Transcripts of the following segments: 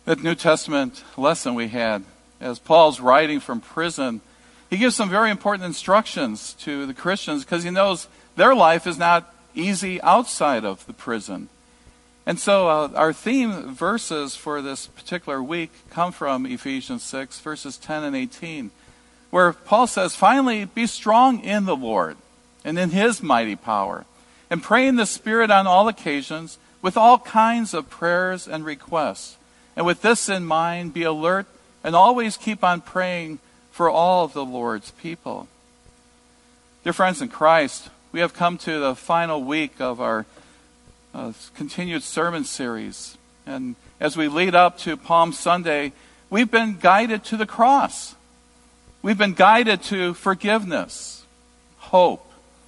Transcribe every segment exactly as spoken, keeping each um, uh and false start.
That New Testament lesson we had, as Paul's writing from prison, he gives some very important instructions to the Christians because he knows their life is not easy outside of the prison. And so uh, our theme verses for this particular week come from Ephesians six, verses ten and eighteen, where Paul says, "Finally, be strong in the Lord and in his mighty power, and pray in the Spirit on all occasions with all kinds of prayers and requests. And with this in mind, be alert and always keep on praying for all of the Lord's people." Dear friends in Christ, we have come to the final week of our uh, continued sermon series. And as we lead up to Palm Sunday, we've been guided to the cross. We've been guided to forgiveness, hope,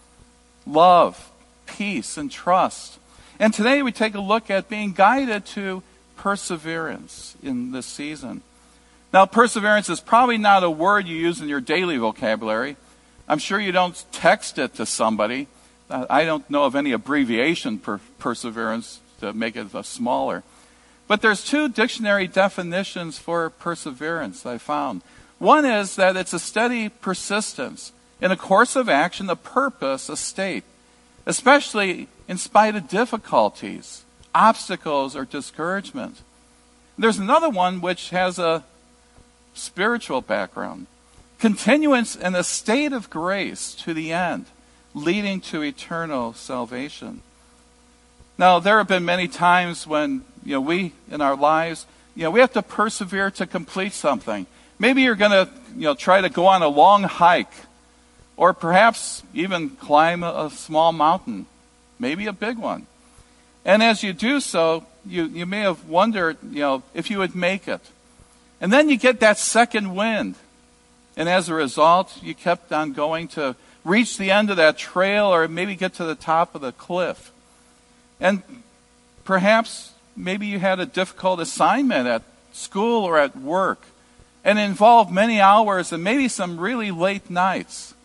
love, peace, and trust. And today we take a look at being guided to perseverance in this season. Now, perseverance is probably not a word you use in your daily vocabulary. I'm sure you don't text it to somebody. Uh, I don't know of any abbreviation for perseverance to make it uh, smaller. But there's two dictionary definitions for perseverance I found. One is that it's a steady persistence in a course of action, a purpose, a state, especially in spite of difficulties, obstacles, or discouragement. There's another one which has a spiritual background. Continuance in a state of grace to the end, leading to eternal salvation. Now, there have been many times when, you know, we, in our lives, you know, we have to persevere to complete something. Maybe you're going to, you know, try to go on a long hike, or perhaps even climb a, a small mountain, maybe a big one. And as you do so, you, you may have wondered, you know, if you would make it. And then you get that second wind. And as a result, you kept on going to reach the end of that trail or maybe get to the top of the cliff. And perhaps maybe you had a difficult assignment at school or at work and it involved many hours and maybe some really late nights.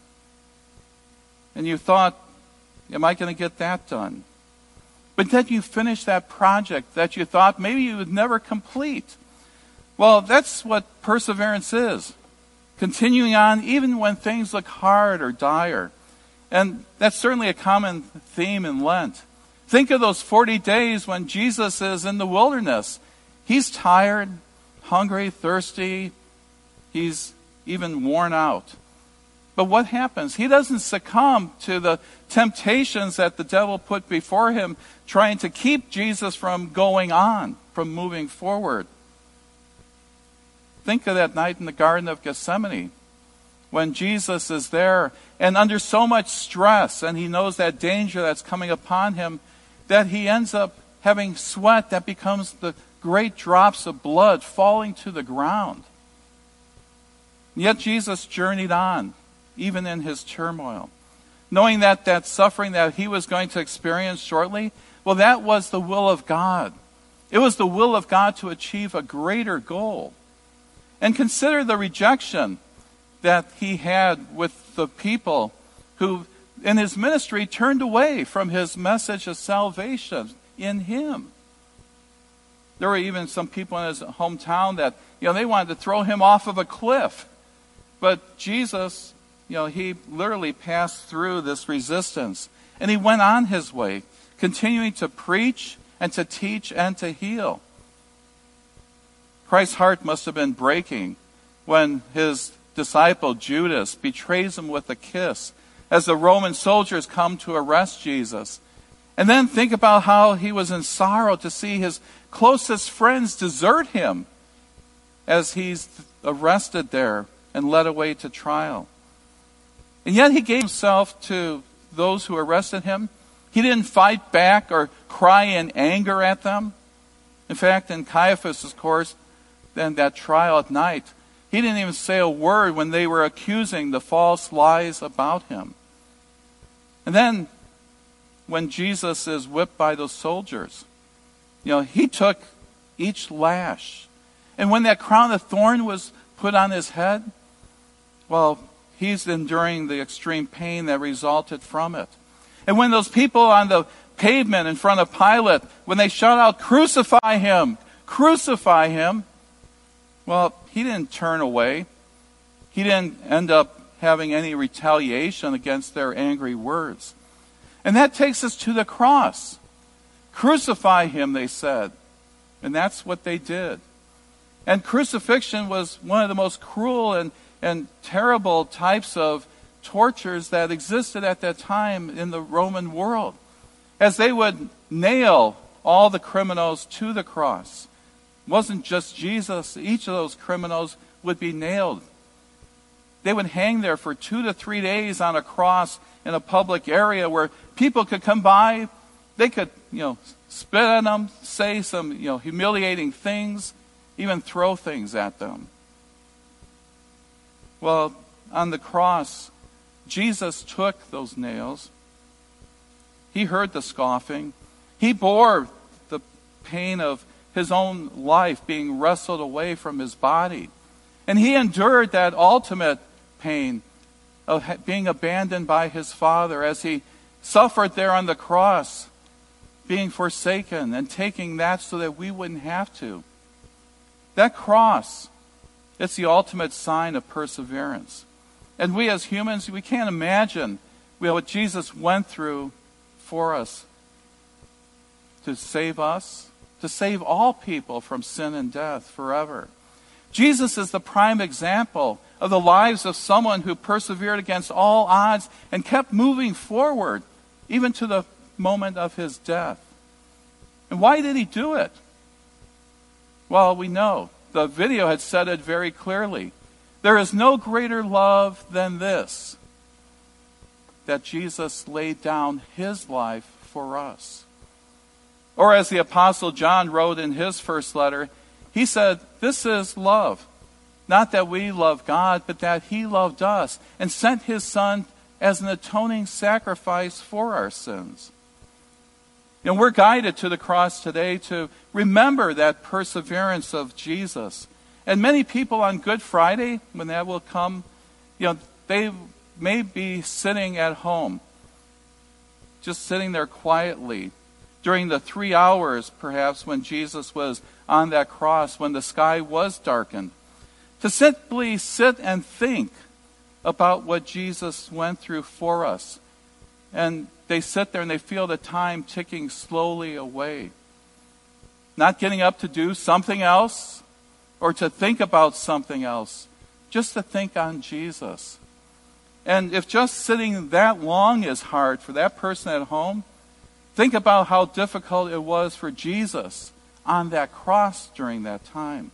And you thought, am I going to get that done? But then you finished that project that you thought maybe you would never complete. Well, that's what perseverance is. Continuing on even when things look hard or dire. And that's certainly a common theme in Lent. Think of those forty days when Jesus is in the wilderness. He's tired, hungry, thirsty. He's even worn out. But what happens? He doesn't succumb to the temptations that the devil put before him, trying to keep Jesus from going on, from moving forward. Think of that night in the Garden of Gethsemane when Jesus is there and under so much stress and he knows that danger that's coming upon him that he ends up having sweat that becomes the great drops of blood falling to the ground. Yet Jesus journeyed on, even in his turmoil, knowing that that suffering that he was going to experience shortly, well, that was the will of God. It was the will of God to achieve a greater goal. And consider the rejection that he had with the people who, in his ministry, turned away from his message of salvation in him. There were even some people in his hometown that, you know, they wanted to throw him off of a cliff. But Jesus, you know, he literally passed through this resistance. And he went on his way, continuing to preach and to teach and to heal. Christ's heart must have been breaking when his disciple Judas betrays him with a kiss as the Roman soldiers come to arrest Jesus. And then think about how he was in sorrow to see his closest friends desert him as he's arrested there and led away to trial. And yet he gave himself to those who arrested him. He didn't fight back or cry in anger at them. In fact, in Caiaphas' course, then that trial at night, he didn't even say a word when they were accusing the false lies about him. And then when Jesus is whipped by those soldiers, you know, he took each lash. And when that crown of thorn was put on his head, well, he's enduring the extreme pain that resulted from it. And when those people on the pavement in front of Pilate, when they shout out, "Crucify him! crucify him. Well, he didn't turn away. He didn't end up having any retaliation against their angry words. And that takes us to the cross. Crucify him, they said. And that's what they did. And crucifixion was one of the most cruel and, and terrible types of tortures that existed at that time in the Roman world, as they would nail all the criminals to the cross. It wasn't just Jesus. Each of those criminals would be nailed. They would hang there for two to three days on a cross in a public area where people could come by. They could, you know, spit at them, say some, you know, humiliating things, even throw things at them. Well, on the cross, Jesus took those nails. He heard the scoffing. He bore the pain of his own life being wrestled away from his body. And he endured that ultimate pain of being abandoned by his Father as he suffered there on the cross, being forsaken and taking that so that we wouldn't have to. That cross, it's the ultimate sign of perseverance. And we as humans, we can't imagine what Jesus went through for us to save us, to save all people from sin and death forever. Jesus is the prime example of the lives of someone who persevered against all odds and kept moving forward, even to the moment of his death. And why did he do it? Well, we know. The video had said it very clearly. There is no greater love than this, that Jesus laid down his life for us. Or as the Apostle John wrote in his first letter, he said, this is love. Not that we love God, but that he loved us and sent his Son as an atoning sacrifice for our sins. And we're guided to the cross today to remember that perseverance of Jesus. And many people on Good Friday, when that will come, you know, they may be sitting at home, just sitting there quietly during the three hours, perhaps, when Jesus was on that cross, when the sky was darkened, to simply sit and think about what Jesus went through for us. And they sit there and they feel the time ticking slowly away. Not getting up to do something else or to think about something else, just to think on Jesus. And if just sitting that long is hard for that person at home, think about how difficult it was for Jesus on that cross during that time.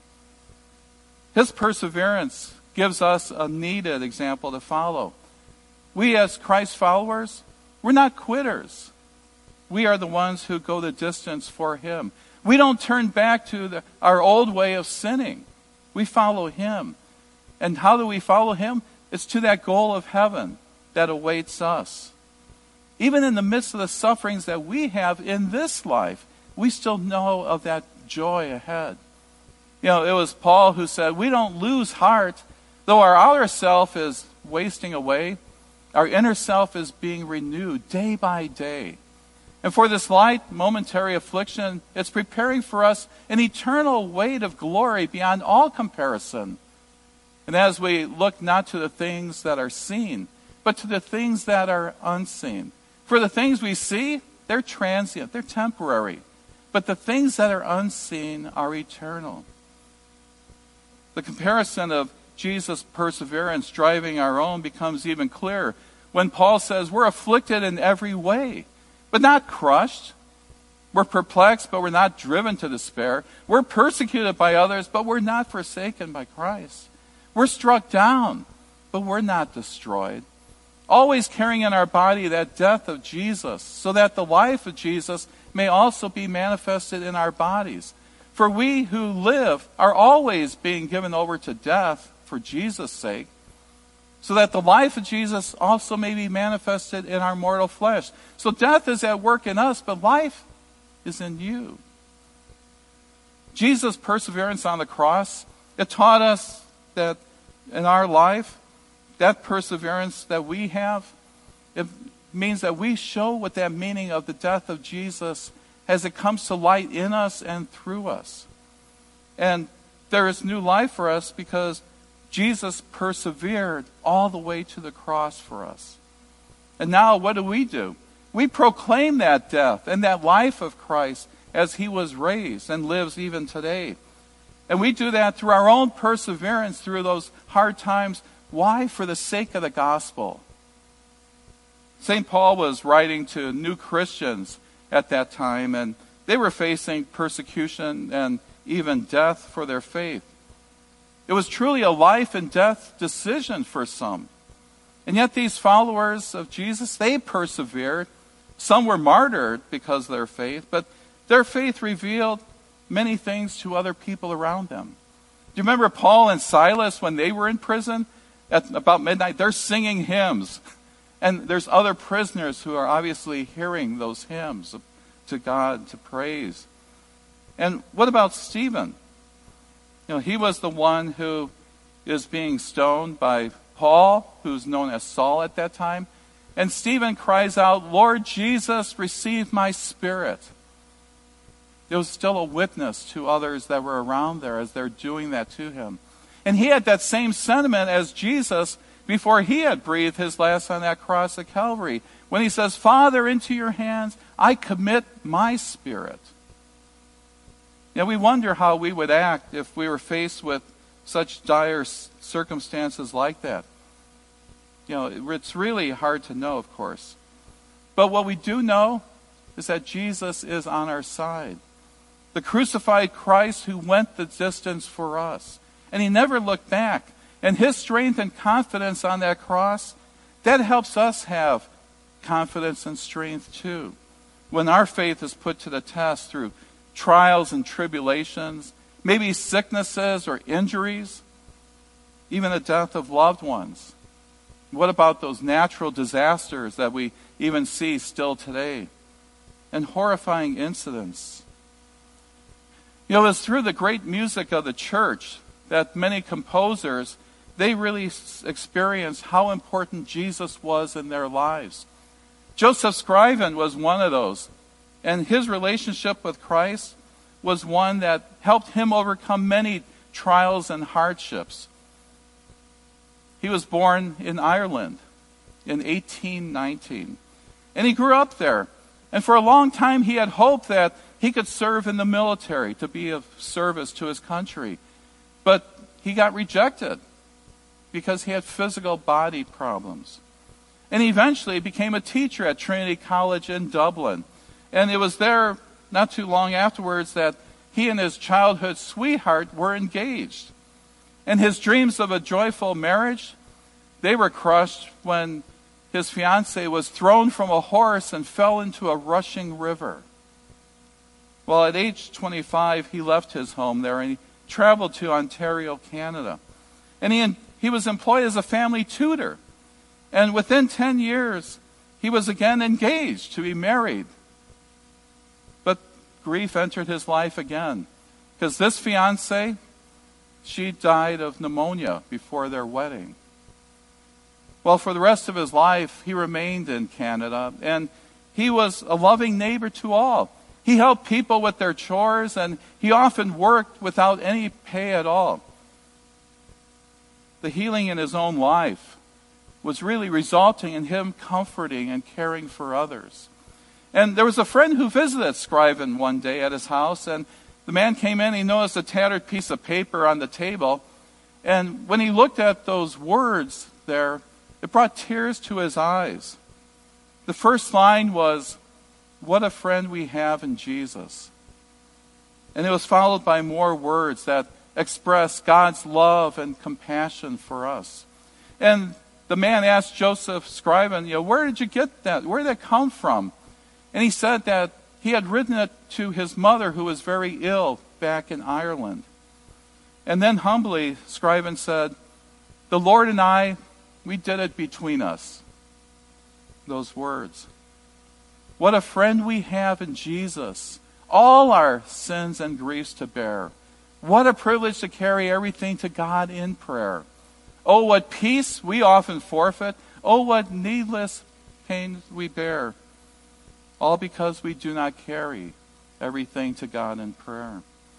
His perseverance gives us a needed example to follow. We as Christ followers, we're not quitters. We are the ones who go the distance for him. We don't turn back to the, our old way of sinning. We follow him. And how do we follow him? It's to that goal of heaven that awaits us. Even in the midst of the sufferings that we have in this life, we still know of that joy ahead. You know, it was Paul who said, we don't lose heart, though our outer self is wasting away, our inner self is being renewed day by day. And for this light, momentary affliction, it's preparing for us an eternal weight of glory beyond all comparison. And as we look not to the things that are seen, but to the things that are unseen. For the things we see, they're transient, they're temporary. But the things that are unseen are eternal. The comparison of Jesus' perseverance driving our own becomes even clearer when Paul says we're afflicted in every way, but not crushed. We're perplexed, but we're not driven to despair. We're persecuted by others, but we're not forsaken by Christ. We're struck down, but we're not destroyed. Always carrying in our body that death of Jesus, so that the life of Jesus may also be manifested in our bodies. For we who live are always being given over to death for Jesus' sake, so that the life of Jesus also may be manifested in our mortal flesh. So death is at work in us, but life is in you. Jesus' perseverance on the cross, it taught us that in our life, that perseverance that we have, it means that we show what that meaning of the death of Jesus as it comes to light in us and through us. And there is new life for us because Jesus persevered all the way to the cross for us. And now what do we do? We proclaim that death and that life of Christ as he was raised and lives even today. And we do that through our own perseverance through those hard times. Why? For the sake of the gospel. Saint Paul was writing to new Christians at that time, and they were facing persecution and even death for their faith. It was truly a life and death decision for some. And yet these followers of Jesus, they persevered. Some were martyred because of their faith, but their faith revealed many things to other people around them. Do you remember Paul and Silas when they were in prison? At about midnight, they're singing hymns. And there's other prisoners who are obviously hearing those hymns to God, to praise. And what about Stephen? You know, he was the one who is being stoned by Paul, who's known as Saul at that time. And Stephen cries out, "Lord Jesus, receive my spirit." There was still a witness to others that were around there as they're doing that to him. And he had that same sentiment as Jesus before he had breathed his last on that cross at Calvary, when he says, "Father, into your hands I commit my spirit." You know, we wonder how we would act if we were faced with such dire circumstances like that. You know, it's really hard to know, of course. But what we do know is that Jesus is on our side. The crucified Christ who went the distance for us. And he never looked back. And his strength and confidence on that cross, that helps us have confidence and strength too. When our faith is put to the test through trials and tribulations, maybe sicknesses or injuries, even the death of loved ones. What about those natural disasters that we even see still today? And horrifying incidents. You know, it's through the great music of the church that many composers, they really experienced how important Jesus was in their lives. Joseph Scriven was one of those. And his relationship with Christ was one that helped him overcome many trials and hardships. He was born in Ireland in eighteen nineteen. And he grew up there. And for a long time he had hoped that he could serve in the military to be of service to his country. But he got rejected because he had physical body problems. And he eventually became a teacher at Trinity College in Dublin. And it was there not too long afterwards that he and his childhood sweetheart were engaged. And his dreams of a joyful marriage, they were crushed when his fiancée was thrown from a horse and fell into a rushing river. Well, at age twenty-five, he left his home there and he traveled to Ontario, Canada. And he, he was employed as a family tutor. And within ten years, he was again engaged to be married. But grief entered his life again. Because this fiancée, she died of pneumonia before their wedding. Well, for the rest of his life, he remained in Canada. And he was a loving neighbor to all. He helped people with their chores, and he often worked without any pay at all. The healing in his own life was really resulting in him comforting and caring for others. And there was a friend who visited Scriven one day at his house, and the man came in, he noticed a tattered piece of paper on the table, and when he looked at those words there, it brought tears to his eyes. The first line was, "What a friend we have in Jesus." And it was followed by more words that express God's love and compassion for us. And the man asked Joseph Scriven, you know, where did you get that? Where did that come from? And he said that he had written it to his mother who was very ill back in Ireland. And then humbly, Scriven said, "The Lord and I, we did it between us." Those words. What a friend we have in Jesus. All our sins and griefs to bear. What a privilege to carry everything to God in prayer. Oh, what peace we often forfeit. Oh, what needless pain we bear. All because we do not carry everything to God in prayer.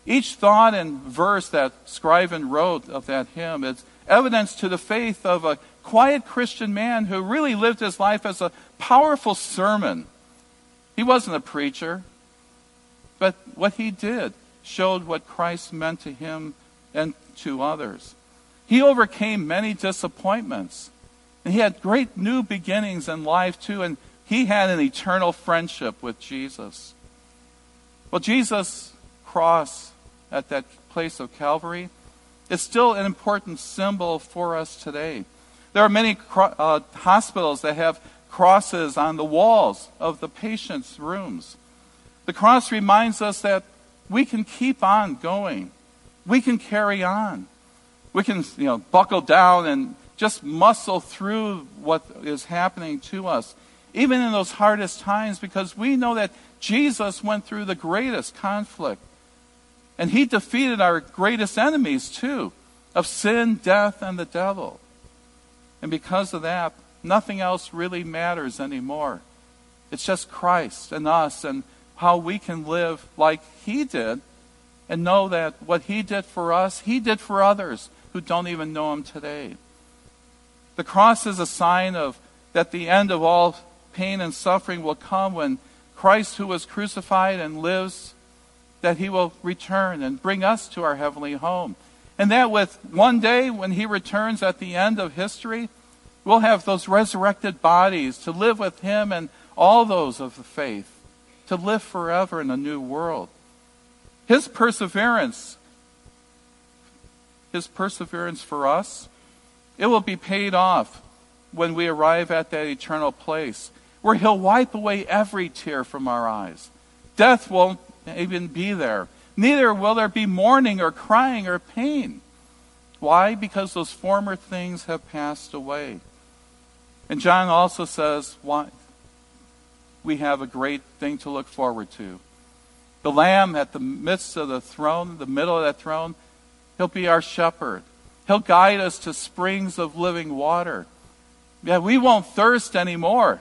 Each thought and verse that Scriven wrote of that hymn is evidence to the faith of a quiet Christian man who really lived his life as a powerful sermon. He wasn't a preacher, but what he did showed what Christ meant to him and to others. He overcame many disappointments, and he had great new beginnings in life too, and he had an eternal friendship with Jesus. Well, Jesus' cross at that place of Calvary is still an important symbol for us today. There are many cro- uh, hospitals that have crosses on the walls of the patients' rooms. The cross reminds us that we can keep on going. We can carry on. We can, you know, buckle down and just muscle through what is happening to us, even in those hardest times, because we know that Jesus went through the greatest conflict. And he defeated our greatest enemies, too, of sin, death, and the devil. And because of that, nothing else really matters anymore. It's just Christ and us and how we can live like he did and know that what he did for us, he did for others who don't even know him today. The cross is a sign of that the end of all pain and suffering will come when Christ, who was crucified and lives, that he will return and bring us to our heavenly home. And that with one day when he returns at the end of history, we'll have those resurrected bodies to live with him and all those of the faith, to live forever in a new world. His perseverance, his perseverance for us, it will be paid off when we arrive at that eternal place where he'll wipe away every tear from our eyes. Death won't even be there. Neither will there be mourning or crying or pain. Why? Because those former things have passed away. And John also says why we have a great thing to look forward to. The Lamb at the midst of the throne, the middle of that throne, he'll be our shepherd. He'll guide us to springs of living water. Yeah, we won't thirst anymore.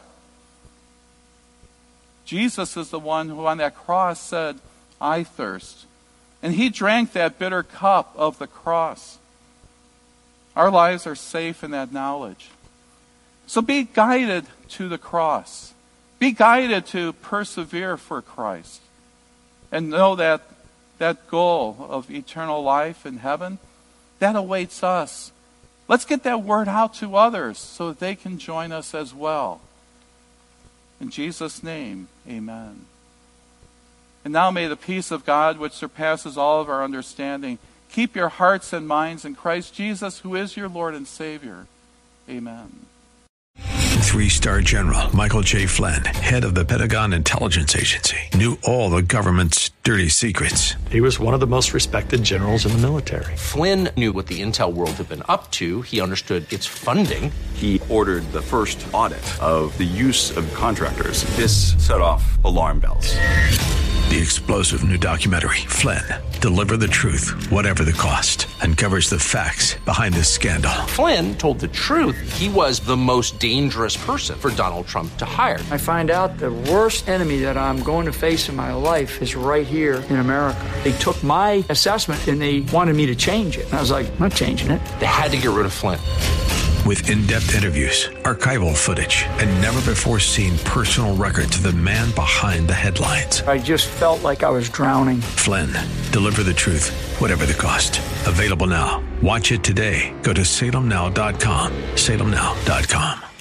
Jesus is the one who on that cross said, I thirst. And he drank that bitter cup of the cross. Our lives are safe in that knowledge. So be guided to the cross. Be guided to persevere for Christ. And know that that goal of eternal life in heaven, that awaits us. Let's get that word out to others so that they can join us as well. In Jesus' name, amen. And now may the peace of God, which surpasses all of our understanding, keep your hearts and minds in Christ Jesus, who is your Lord and Savior. Amen. Three-star General Michael J. Flynn, head of the Pentagon Intelligence Agency, knew all the government's dirty secrets. He was one of the most respected generals in the military. Flynn knew what the intel world had been up to. He understood its funding. He ordered the first audit of the use of contractors. This set off alarm bells. The explosive new documentary, Flynn, Deliver the Truth, Whatever the Cost, uncovers the facts behind this scandal. Flynn told the truth. He was the most dangerous person for Donald Trump to hire. I find out the worst enemy that I'm going to face in my life is right here in America. They took my assessment and they wanted me to change it. And I was like, I'm not changing it. They had to get rid of Flynn. With in-depth interviews, archival footage, and never-before-seen personal records of the man behind the headlines. I just felt like I was drowning. Flynn, Deliver the Truth, Whatever the Cost. Available now. Watch it today. Go to salem now dot com. salem now dot com.